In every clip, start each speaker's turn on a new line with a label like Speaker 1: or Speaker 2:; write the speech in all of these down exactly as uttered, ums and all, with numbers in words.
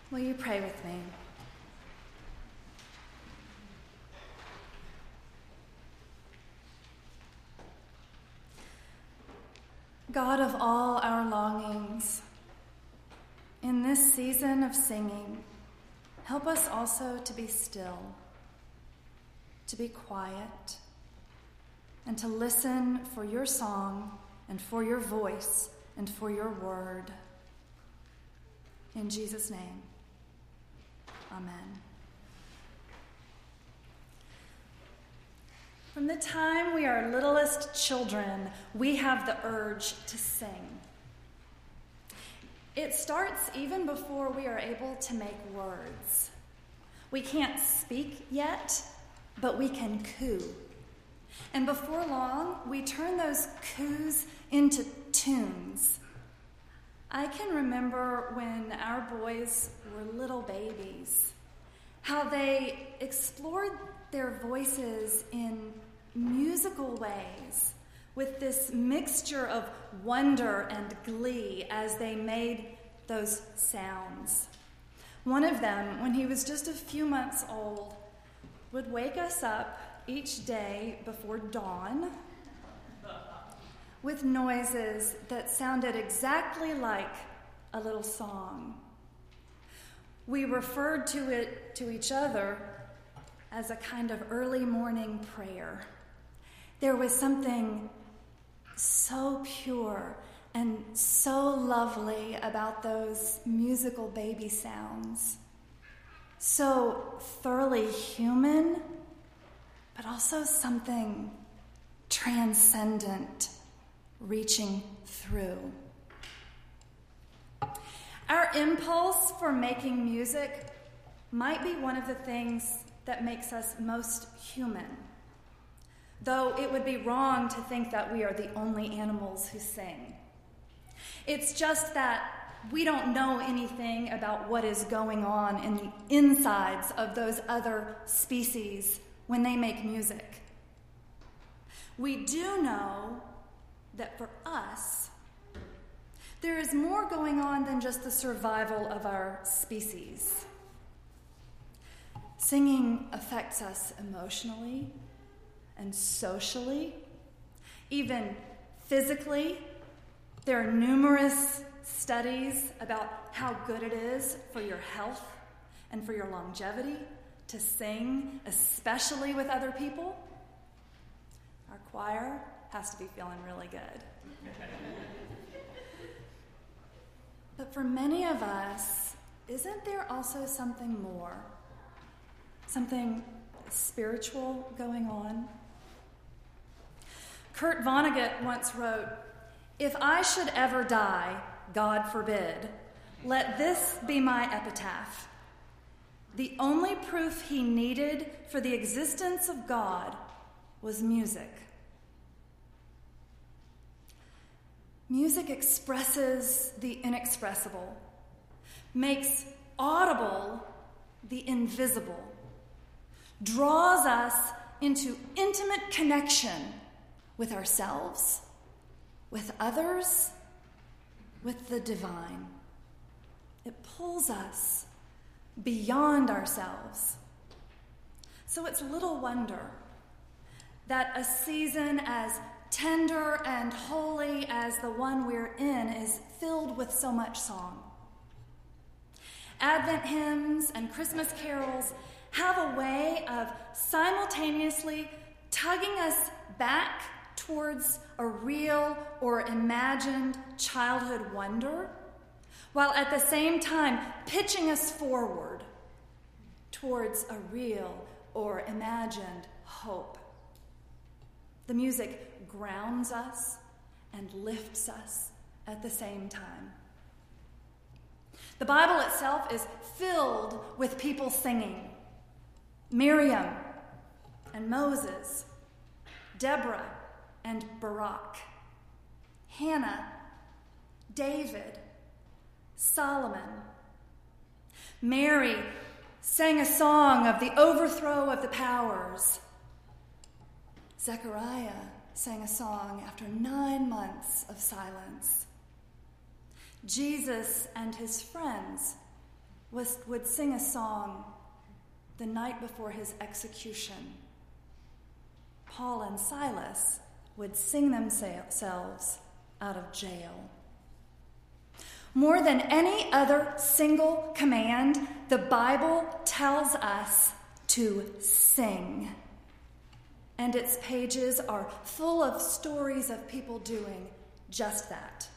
Speaker 1: Will you pray with me? God of all our longings, in this season of singing, help us also to be still, to be quiet, and to listen for your song and for your voice and for your word. In Jesus' name, amen. From the time we are littlest children, we have the urge to sing. It starts even before we are able to make words. We can't speak yet, but we can coo. And before long, we turn those coos into tunes. I can remember when our boys were little babies, how they explored their voices in musical ways, with this mixture of wonder and glee as they made those sounds. One of them, when he was just a few months old, would wake us up each day before dawn with noises that sounded exactly like a little song. We referred to it to each other as a kind of early morning prayer. There was something so pure and so lovely about those musical baby sounds. So thoroughly human, but also something transcendent, reaching through. Our impulse for making music might be one of the things that makes us most human, though it would be wrong to think that we are the only animals who sing. It's just that we don't know anything about what is going on in the insides of those other species when they make music. We do know that for us, there is more going on than just the survival of our species. Singing affects us emotionally and socially, even physically. There are numerous studies about how good it is for your health and for your longevity to sing, especially with other people. Our choir has to be feeling really good. But for many of us, isn't there also something more? Something spiritual going on? Kurt Vonnegut once wrote, "If I should ever die, God forbid, let this be my epitaph. The only proof he needed for the existence of God was music." Music expresses the inexpressible, makes audible the invisible, draws us into intimate connection with ourselves, with others, with the divine. It pulls us beyond ourselves. So it's little wonder that a season as tender and holy as the one we're in is filled with so much song. Advent hymns and Christmas carols have a way of simultaneously tugging us back towards a real or imagined childhood wonder, while at the same time pitching us forward towards a real or imagined hope. The music grounds us and lifts us at the same time. The Bible itself is filled with people singing. Miriam and Moses, Deborah and Barak, Hannah, David, Solomon. Mary sang a song of the overthrow of the powers. Zechariah sang a song after nine months of silence. Jesus and his friends was, would sing a song the night before his execution. Paul and Silas would sing themselves out of jail. More than any other single command, the Bible tells us to sing. And its pages are full of stories of people doing just that.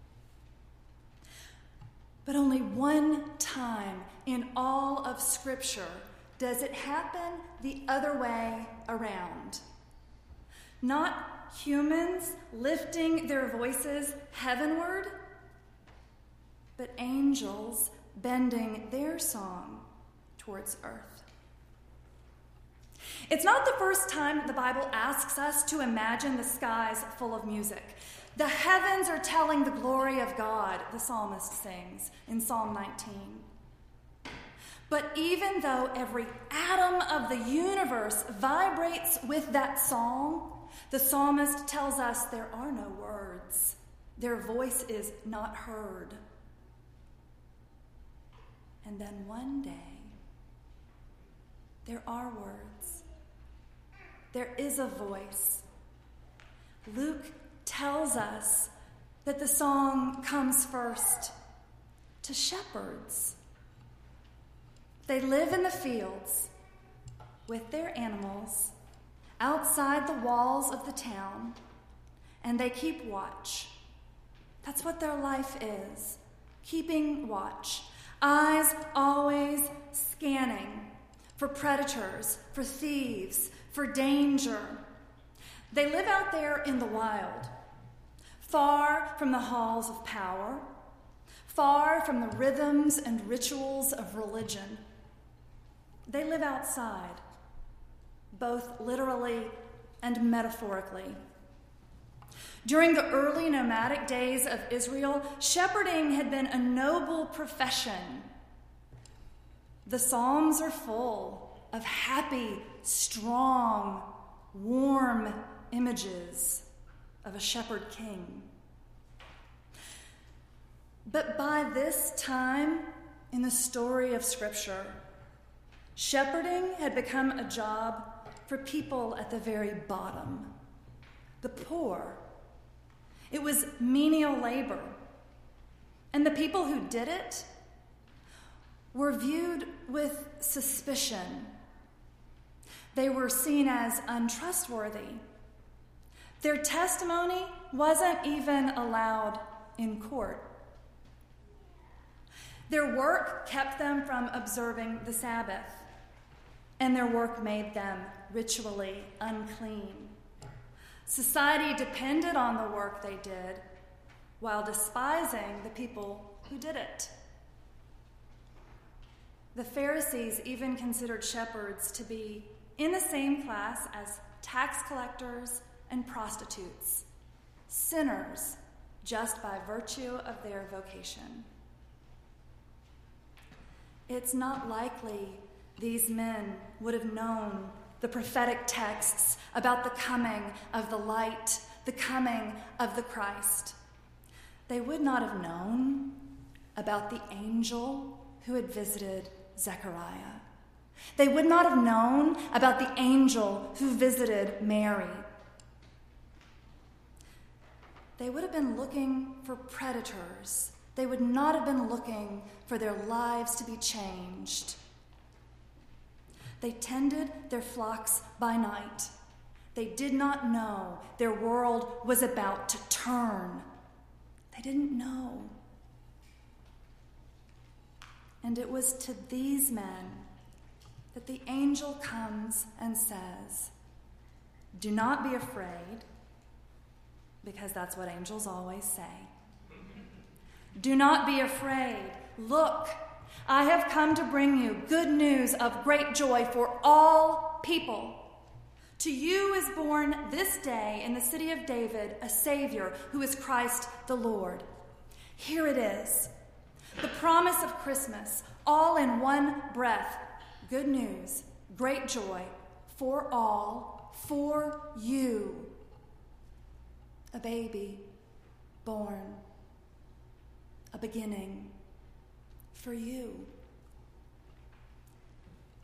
Speaker 1: But only one time in all of Scripture does it happen the other way around. Not humans lifting their voices heavenward, but angels bending their song towards earth. It's not the first time the Bible asks us to imagine the skies full of music. The heavens are telling the glory of God, the psalmist sings in Psalm nineteen. But even though every atom of the universe vibrates with that song, the psalmist tells us there are no words. Their voice is not heard. And then one day, there are words. There is a voice. Luke tells us that the song comes first to shepherds. They live in the fields with their animals outside the walls of the town, and they keep watch. That's what their life is, keeping watch. Eyes always scanning for predators, for thieves, for danger. They live out there in the wild, far from the halls of power, far from the rhythms and rituals of religion. They live outside, both literally and metaphorically. During the early nomadic days of Israel, shepherding had been a noble profession. The Psalms are full of happy, strong, warm images of a shepherd king. But by this time in the story of Scripture, shepherding had become a job for people at the very bottom, the poor. It was menial labor. And the people who did it were viewed with suspicion. They were seen as untrustworthy. Their testimony wasn't even allowed in court. Their work kept them from observing the Sabbath, and their work made them ritually unclean. Society depended on the work they did while despising the people who did it. The Pharisees even considered shepherds to be in the same class as tax collectors and prostitutes, sinners just by virtue of their vocation. It's not likely these men would have known the prophetic texts about the coming of the light, the coming of the Christ. They would not have known about the angel who had visited Zechariah. They would not have known about the angel who visited Mary. They would have been looking for predators. They would not have been looking for their lives to be changed. They tended their flocks by night. They did not know their world was about to turn. They didn't know. And it was to these men that the angel comes and says, "Do not be afraid," because that's what angels always say. "Do not be afraid. Look, I have come to bring you good news of great joy for all people. To you is born this day in the city of David a Savior who is Christ the Lord." Here it is, the promise of Christmas, all in one breath. Good news, great joy for all, for you. A baby born, a beginning for you,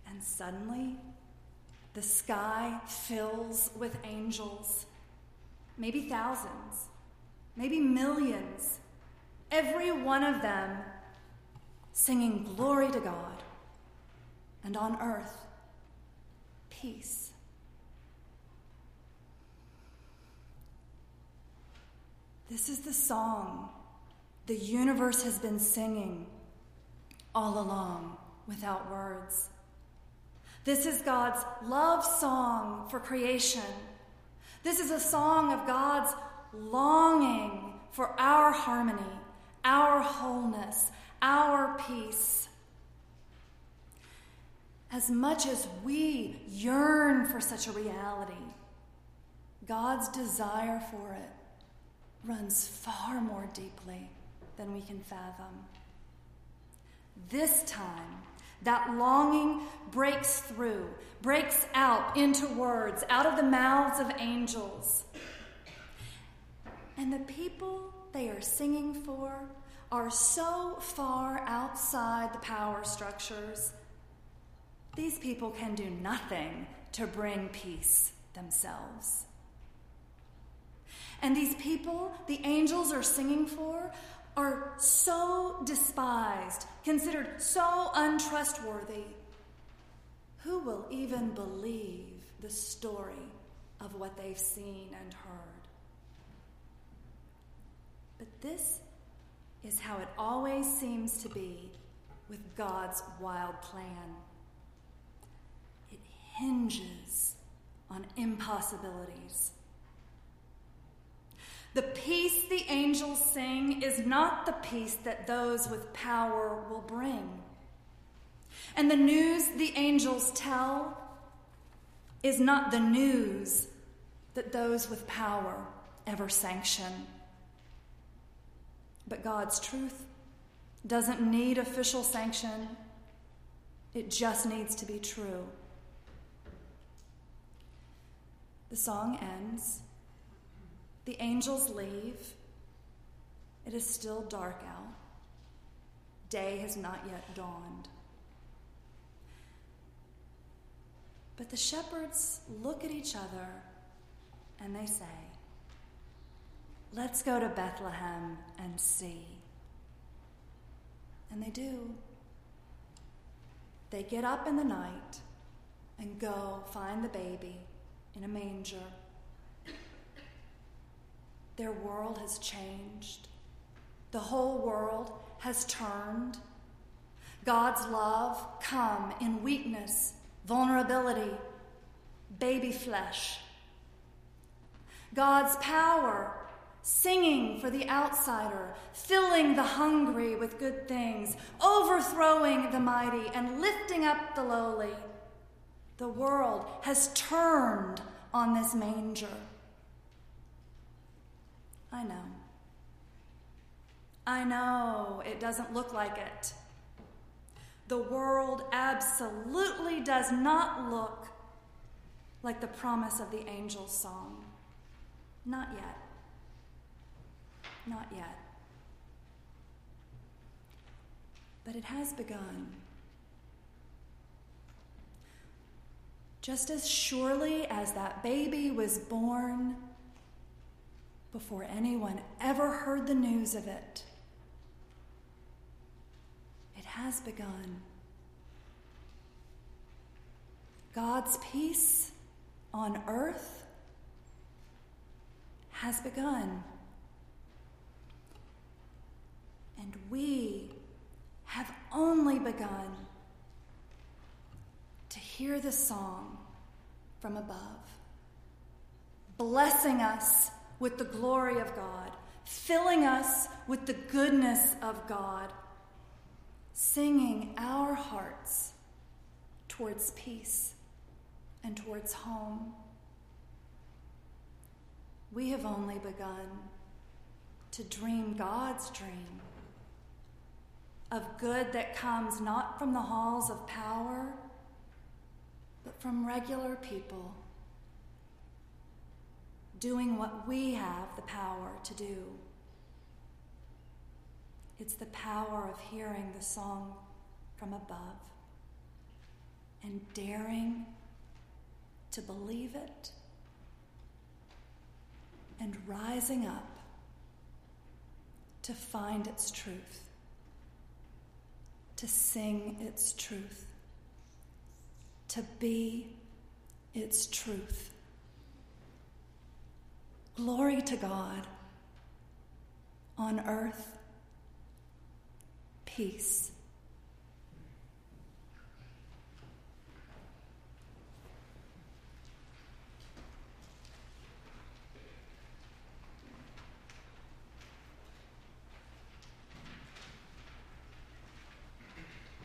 Speaker 1: And suddenly, the sky fills with angels, maybe thousands, maybe millions, every one of them singing glory to God, and on earth, peace. This is the song the universe has been singing all along without words. This is God's love song for creation. This is a song of God's longing for our harmony, our wholeness, our peace. As much as we yearn for such a reality, God's desire for it runs far more deeply than we can fathom. This time, that longing breaks through, breaks out into words, out of the mouths of angels. And the people they are singing for are so far outside the power structures. These people can do nothing to bring peace themselves. And these people the angels are singing for are so despised, considered so untrustworthy. Who will even believe the story of what they've seen and heard? But this is how it always seems to be with God's wild plan. It hinges on impossibilities. The peace the angels sing is not the peace that those with power will bring. And the news the angels tell is not the news that those with power ever sanction. But God's truth doesn't need official sanction. It just needs to be true. The song ends. The angels leave. It is still dark out. Day has not yet dawned. But the shepherds look at each other and they say, "Let's go to Bethlehem and see." And they do. They get up in the night and go find the baby in a manger. Their world has changed. The whole world has turned. God's love come in weakness, vulnerability, baby flesh. God's power singing for the outsider, filling the hungry with good things, overthrowing the mighty and lifting up the lowly. The world has turned on this manger. I know. I know it doesn't look like it. The world absolutely does not look like the promise of the angel's song. Not yet. Not yet. But it has begun. Just as surely as that baby was born, before anyone ever heard the news of it, it has begun. God's peace on earth has begun. And we have only begun to hear the song from above, blessing us with the glory of God, filling us with the goodness of God, singing our hearts towards peace and towards home. We have only begun to dream God's dream of good that comes not from the halls of power, but from regular people doing what we have the power to do. It's the power of hearing the song from above. and daring to believe it and rising up to find its truth, to sing its truth, to be its truth. Glory to God. On earth, peace